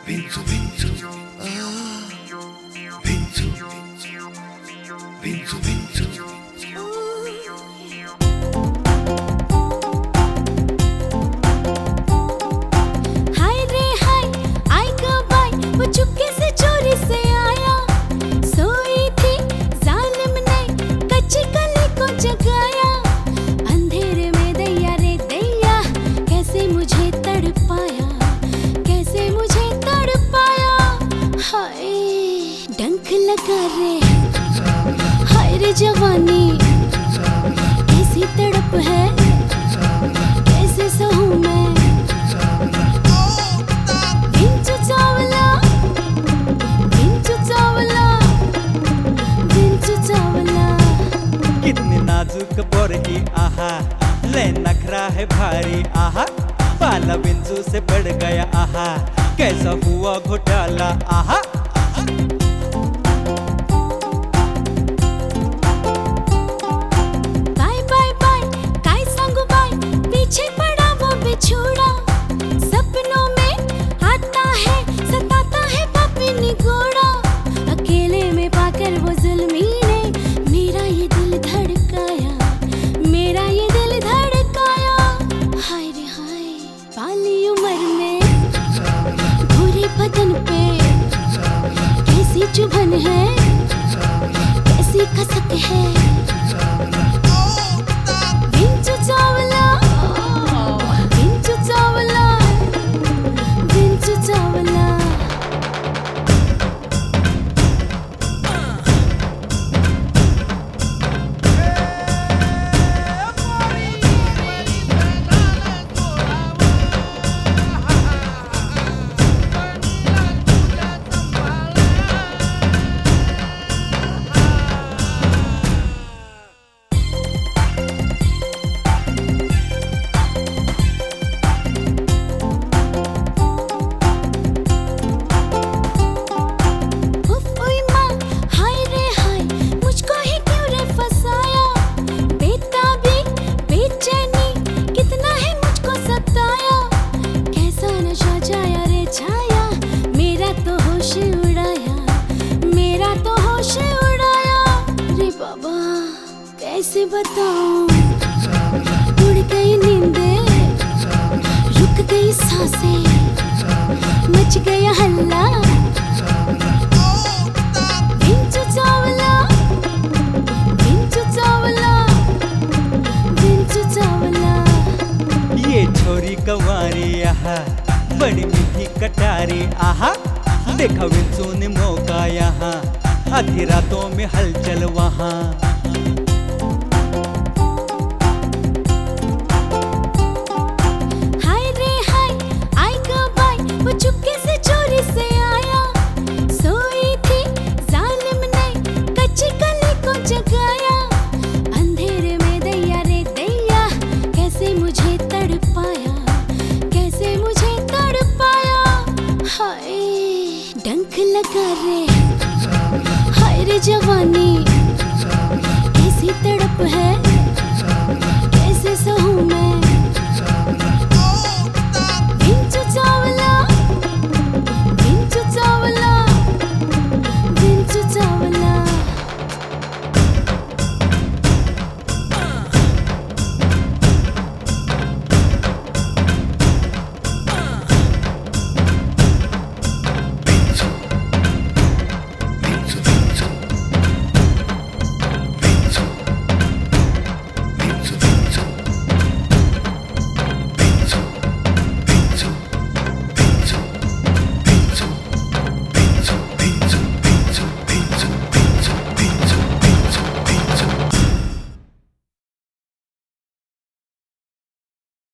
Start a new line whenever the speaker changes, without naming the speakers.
Vincu, Vincu, Vincu, Vincu, Vincu.
हाय रे हाय, आई कब आई, वो चुपके से चोरी से आया। सोई थी जालिम ने कच्ची कली को जगाया। अंधेरे में दैया रे दैया, कैसे मुझे तड़पाया, कैसे मुझे तड़पाया। हाय डंक लगा रे, हाय रे जवानी कैसी तड़प है, कैसे सहूं मैं। विंचू चावला, विंचू चावला, विंचू चावला।
कितनी नाजुक बोरही आहा, ले नखरा है भारी आहा। पाला बिंजू से बढ़ गया आहा, कैसा हुआ घोटाला आहा।
बाय बाय बाय, काय सांगू बाय, पीछे पड़ा वो बिछोड़ा। सपनों में आता है, सताता है पापी निगोड़ा। अकेले में पाकर वो जुल्मी ने मेरा ये दिल धड़काया, मेरा ये दिल धड़काया। हाय रे हाय, पाली उम्र में भूरे बदन पे कैसी चुभन है, कैसी कसक है। विंचू चावला, विंचू चावला, विंचू चावला। कैसे बताऊं, उड़ गई नींदें, रुक गई सांसें, मच गया हल्ला। विंचू चावला, विंचू चावला, विंचू चावला।
ये छोरी कंवारी आहा, बड़ी मीठी कटारी आहा। देखा विंचू ने मौका यहाँ, आधी रातों में हलचल वहाँ।